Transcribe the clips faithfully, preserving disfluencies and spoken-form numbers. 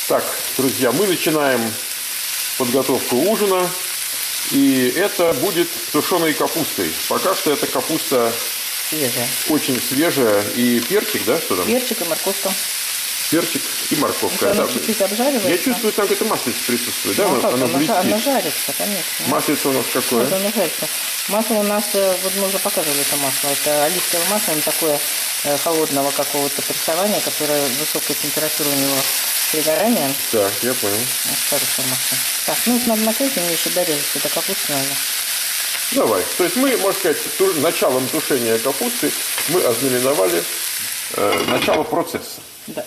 Так, друзья, мы начинаем подготовку ужина. И это будет тушеной капустой. Пока что эта капуста свежая. Очень свежая. И перчик, да, что там? Перчик и морковка. Перчик и морковка. Она чуть-чуть обжаривается. Я чувствую, там какая-то маслица присутствует, да? Ну, Она, она блестит. Она жарится, конечно. Маслица у нас какое? Вот оно жарится. Масло у нас, вот мы уже показывали это масло. Это оливковое масло, оно такое холодного какого-то прессования, которое высокая температура у него пригорания. Так, я понял. Хорошее масло. Так, ну надо накрыть, мне еще дорезать сюда капусту надо. Давай. То есть мы, можно сказать, ту, началом тушения капусты мы ознаменовали э, начало процесса. Да.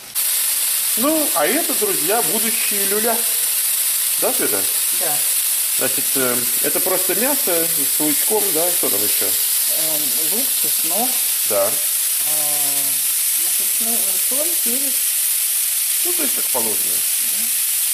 Ну, а это, друзья, будущие люля. Да, Света? Да. Значит, э, это просто мясо с лучком, да, что там еще? Э, лук, чеснок. Да. Э, ну, собственно, соль, перец. Ну, то есть, как положено. Да.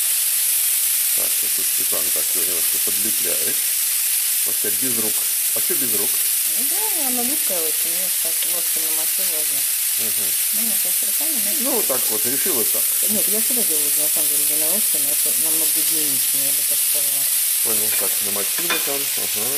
Так, вот тут Светлана так его немножко подлепляет. Можно сказать, без рук. А что без рук? Ну да, она липкая очень, я так ложкой намочила возьму. Угу. Ну, нет, я с руками, но... Ну, так вот, решила так. Нет, я всегда делаю, на самом деле, не на ложке, но это намного гигиеничнее, я бы так сказала. Понял, так, намочила там. Ага.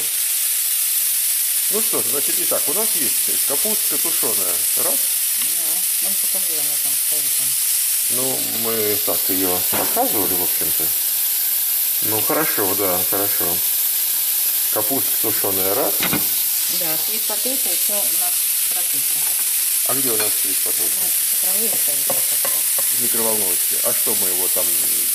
Ну что ж, значит, итак, у нас есть капустка тушеная. Раз. Да, ну покажи, она там стоит там. Ну, мы так ее показывали, в общем-то. Ну, хорошо, да, хорошо. Капустка тушеная, раз. Да, свит потейка еще у нас прокисла. А где у нас свит потейка? Ну, микроволновка стоит пока. В микроволновке. А что, мы его там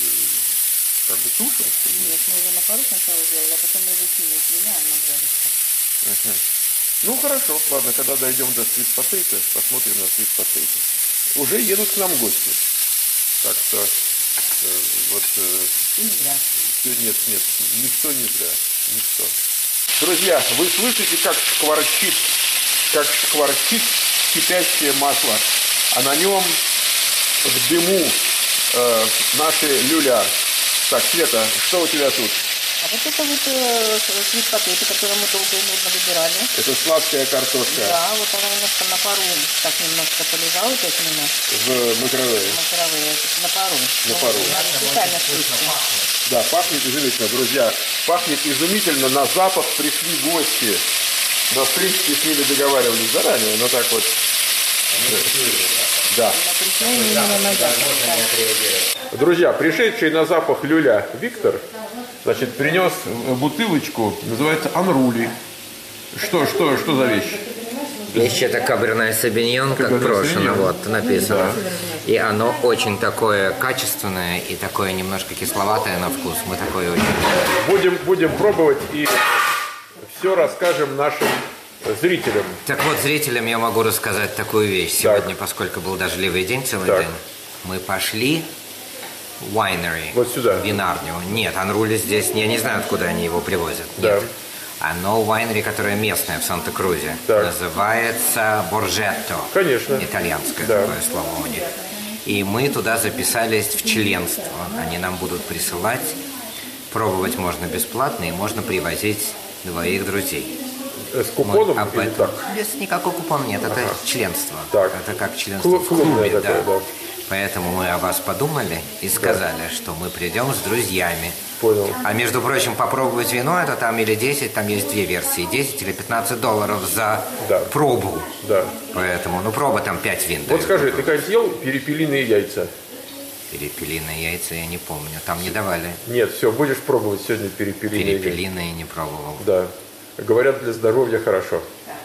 как бы тушим? Нет, мы его на пару сначала сделали, а потом мы его кинем в меня, она обжарится. Uh-huh. Ну, хорошо. Ладно, когда дойдем до свит потейка, посмотрим на свит потейка. Уже едут к нам гости. Так что э, вот... Э, И не зря. Нет, нет, ничто не зря. Ничто. Друзья, вы слышите, как шкварчит, как шкварчит кипящее масло, а на нем в дыму э, наши люля. Так, Света, что у тебя тут? А вот это вот э, свит потейка, который мы долго и нудно выбирали. Это сладкая картошка. Да, вот она немножко на пару, так немножко полежала пять минут. В микроволновке. Микроволновке, на пару. На пару. Специально спички. Да, пахнет изумительно, друзья. Пахнет изумительно. На запах пришли гости. Но, в принципе, с ними договаривались заранее, но так вот. Да. Друзья, пришедший на запах люля Виктор, значит, принес бутылочку, называется Анрули. Что, что, что за вещь? Вещь это каберне совиньон, как прошено, вот написано. Да. И оно очень такое качественное и такое немножко кисловатое на вкус. Мы такое очень любим. Будем, будем пробовать и все расскажем нашим зрителям. Так вот, зрителям я могу рассказать такую вещь. Сегодня, так. Поскольку был дождливый день целый так. день, мы пошли в winery, вот сюда. В винарню. Нет, Анрули здесь, я не знаю, откуда они его привозят. Да. Нет. Оно winery, которое местное в Санта-Крузе. Так. Называется Боржетто. Конечно. Итальянское да. такое слово у них. И мы туда записались в членство. Они нам будут присылать. Пробовать можно бесплатно и можно привозить двоих друзей. С купоном об или этом... так? Без никакого купона нет, это ага. членство. Так. Это как членство Клуб, в клубе. такое, да. Да. Поэтому мы о вас подумали и сказали, да. что мы придем с друзьями. Понял. А между прочим, попробовать вино это там или десять, там есть две версии. десять или пятнадцать долларов за да. пробу. Да. Поэтому, ну проба там пять вин. Вот скажи, ты когда съел перепелиные яйца? Перепелиные яйца я не помню, там не давали. Нет, все, будешь пробовать сегодня перепелиные Перепелиные яйца. Не пробовал. Да. Говорят, для здоровья хорошо.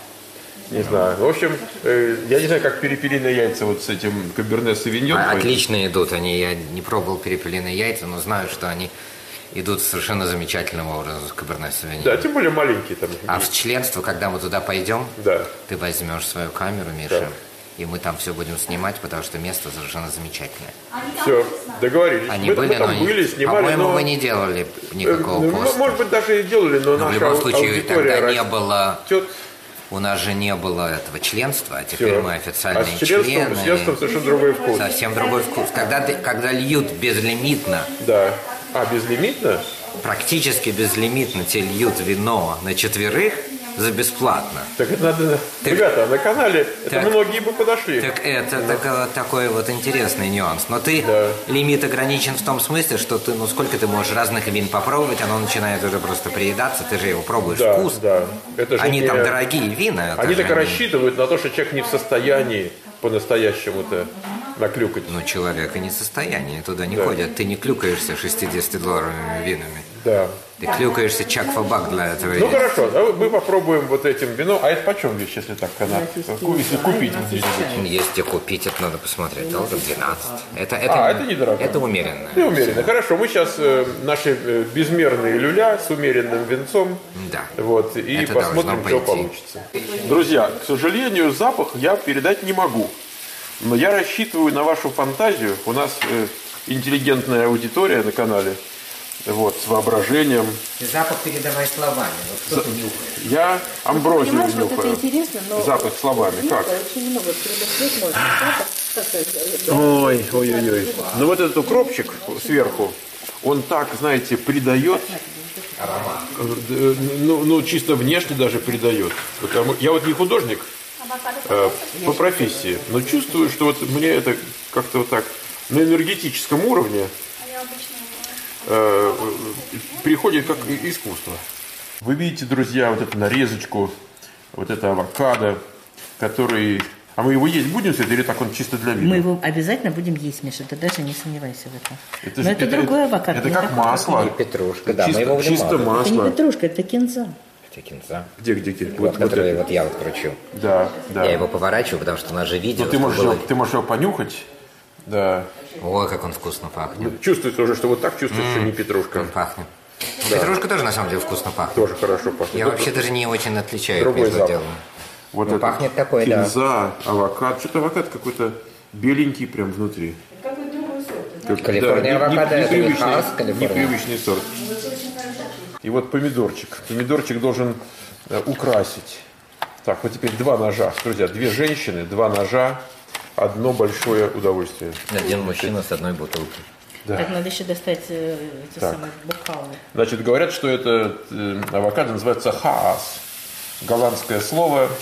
Не знаю. В общем, э, я не знаю, как перепелиные яйца вот с этим каберне совиньон. А, отлично идут они. Я не пробовал перепелиные яйца, но знаю, что они идут совершенно замечательным образом с каберне совиньон. Да, тем более маленькие там. А в членство, когда мы туда пойдем, да. ты возьмешь свою камеру, Миша, да. и мы там все будем снимать, потому что место совершенно замечательное. Все, договорились. Они мы, были, мы там но были, снимали, по-моему, но... мы не делали никакого ну, поста. Может быть, даже и делали, но, но наша в любом случае тогда растет. не было... У нас же не было этого членства, а теперь все. Мы официальные а с членством, члены. С членством совершенно другой вкус. Совсем другой вкус. Когда, ты, когда льют безлимитно... Да. А, безлимитно? Практически безлимитно тебе льют вино на четверых за бесплатно. Так это надо... Так, ребята, на канале так, это многие бы подошли. Так это да. так, такой вот интересный нюанс. Но ты, да. лимит ограничен в том смысле, что ты, ну сколько ты можешь разных вин попробовать, оно начинает уже просто приедаться, ты же его пробуешь, да, вкус. Да. Это же они не... там дорогие вина. Они так они... рассчитывают на то, что человек не в состоянии по-настоящему-то наклюкать. Ну, человек и не в состоянии, туда не да. ходят. Ты не клюкаешься шестидесятидолларовыми винами. Да. Ты клюкаешься чак-фабак для этого. Ну хорошо, да, мы попробуем вот этим вино. А это почем вещь, если так, она, если купить где-нибудь? Если купить, это надо посмотреть. Долларов двенадцать. Это, это, а, это недорого. Это умеренно. Это умеренно. Хорошо, мы сейчас э, наши э, безмерные люля с умеренным винцом. Да. Вот, и это посмотрим, что получится. Друзья, к сожалению, запах я передать не могу. Но я рассчитываю на вашу фантазию. У нас э, интеллигентная аудитория на канале. Вот, с воображением. Запах передавай словами. Вот кто ты нюхаешь? Я амброзию Понимаешь, нюхаю. вот это интересно, но запах словами. Как? Очень много передать можно. Ой, ой, ой, ой. Ну вот этот укропчик сверху, он так, знаете, придает. Ну, ну чисто внешне даже придает. Потому я вот не художник э, по профессии, но чувствую, что вот мне это как-то вот так на энергетическом уровне э, приходит как искусство. Вы видите, друзья, вот эту нарезочку, вот это авокадо, который... А мы его есть будем все или так он чисто для вида? Мы его обязательно будем есть, Миша, ты даже не сомневайся в этом. Это, Но же, это, это другое авокадо. Это как масло. И петрушка, да, чисто, мы его будем чисто мазать. масло. Это не петрушка, это кинза. Это кинза. Где, где, где? Вот, Вот, который вот, вот я вот кручу. Да, да. Я его поворачиваю, потому что у нас же видео. Но ты можешь, было... его, ты можешь его понюхать. Да. Ой, как он вкусно пахнет. Чувствуется уже, что вот так чувствуется, что не петрушка. Он пахнет. Да. Петрушка тоже на самом деле вкусно пахнет. Тоже хорошо пахнет. Я Это вообще даже не очень отличаю другой между запах. делом. Вот ну, это пахнет такой, кинза, да. авокадо. Что-то авокадо какой-то беленький прям внутри. Как, Калифорния да, авокадо, это не Хаас, Калифорния. Непривычный сорт. И вот помидорчик. Помидорчик должен э, украсить. Так, вот теперь два ножа. Друзья, две женщины, два ножа, одно большое удовольствие. Один мужчина с одной бутылкой. Да. Так, надо еще достать э, эти Так. самые бокалы. Значит, говорят, что это э, авокадо называется хаас. Голландское слово,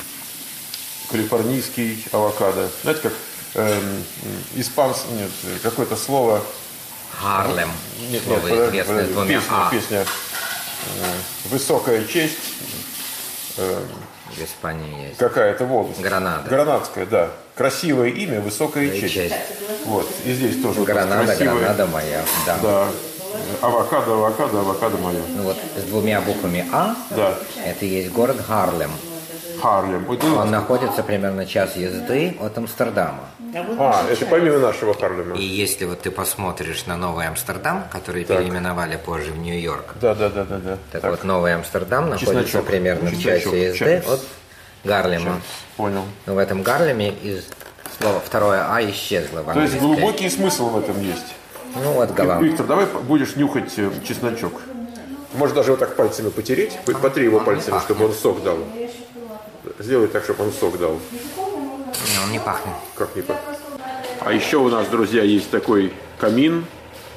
калифорнийский авокадо. Знаете, как э, испанс... Нет, какое-то слово... Харлем. Нет, Слово нет, подожди, известное подожди. двумя Песня, А. песня. Э, высокая честь. Э, В Испании есть. какая-то волость. Гранада. Гранадская, да. Красивое имя, высокая И честь. честь. Вот, и здесь тоже вот Гранада, красивое. гранада моя. Да. Да. Авокадо, авокадо, авокадо мое. Ну вот с двумя буквами А, Да. это и есть город Харлем. Харлем. Вот, ну, Он находится примерно час езды от Амстердама. а, это помимо нашего Харлема. И если вот ты посмотришь на Новый Амстердам, который Так. переименовали позже в Нью-Йорк, Да, да, да, да, да. так, вот Новый Амстердам находится Чесночок. примерно в Чесночок. часе езды Чес. от Гарлема. Понял. Но в этом Гарлеме из слова второе А исчезло в То есть английской. глубокий смысл в этом есть. Ну вот голланд. Виктор, давай будешь нюхать э, чесночок. Можешь даже вот так пальцами потереть. По- Потри его пальцами, чтобы он сок дал. Сделай так, чтобы он сок дал. Не, он не пахнет. Как не так? А еще у нас, друзья, есть такой камин.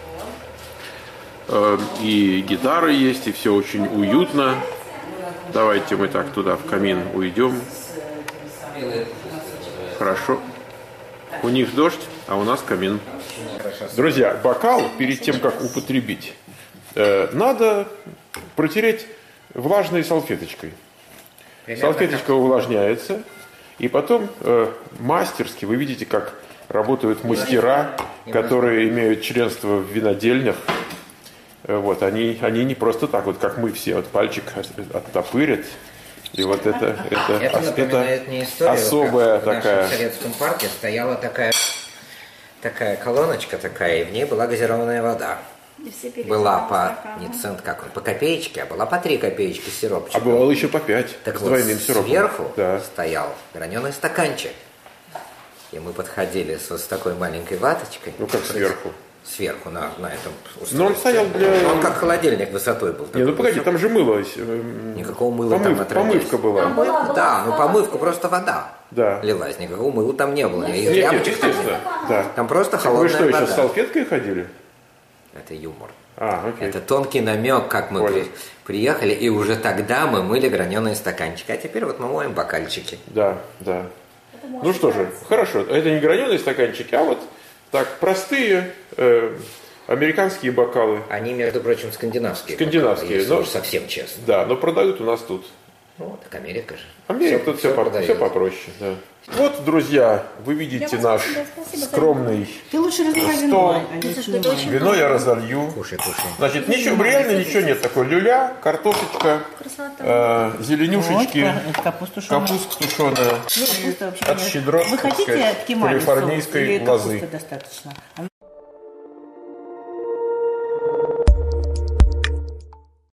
Э, И гитары есть, и все очень уютно. Давайте мы так туда в камин уйдем. Хорошо. У них дождь, а у нас камин. Друзья, бокал перед тем, как употребить, э, надо протереть влажной салфеточкой. Салфеточка увлажняется, и потом э, мастерски, вы видите, как работают мастера, которые имеют членство в винодельнях. Э, вот, они, они не просто так, вот как мы все, вот пальчик оттопырят. И вот это, это, Это напоминает это мне историю, особая как такая... в нашем советском парке стояла такая, такая колоночка такая, и в ней была газированная вода. Была по, не цент, как он, по копеечке, а была по три копеечки сиропчика. А бывало еще по пять, Так с вот, двойным сиропом. сверху Да. стоял граненый стаканчик. И мы подходили с вот с такой маленькой ваточкой. Ну как сверху? Сверху, на, на этом устройстве. Но он стоял для... Он как холодильник высотой был. Не, ну такой погоди, высокий. там же мыло. э, Никакого мыла помыв- там отродясь. Помывка была. Помывка, да, ну помывка просто вода Да. лилась. Никакого мыла там не было. И Нет, нет, тряпочек там естественно. нет. Да. Там просто Так вы холодная что, еще вода. с салфеткой ходили? Это юмор. А, окей. Это тонкий намек, как мы Понял. при- приехали, и уже тогда мы мыли граненые стаканчики. А теперь вот мы моем бокальчики. Да, да. Ну что же, хорошо. Это не граненые стаканчики, а вот так простые э, американские бокалы. Они, между прочим, скандинавские. Скандинавские, бокалы, если но- уж совсем честно. Да, но продают у нас тут. Ну, так Америка же. Америка тут все, по- продает. все попроще. Да. Вот, друзья, вы видите наш скромный Ты лучше разливай Сто. вино, а не снимай. вино я разолью. Кушай, кушай. Значит, ничего, реально ничего нет. Такой люля, картошечка, э, зеленюшечки, Вот, ка- капусту тушеную. капуста тушеная Ну, капуста вообще от нет. щедрот, Вы так хотите сказать, ткемали соус калифорнийской или лозы. капусты достаточно?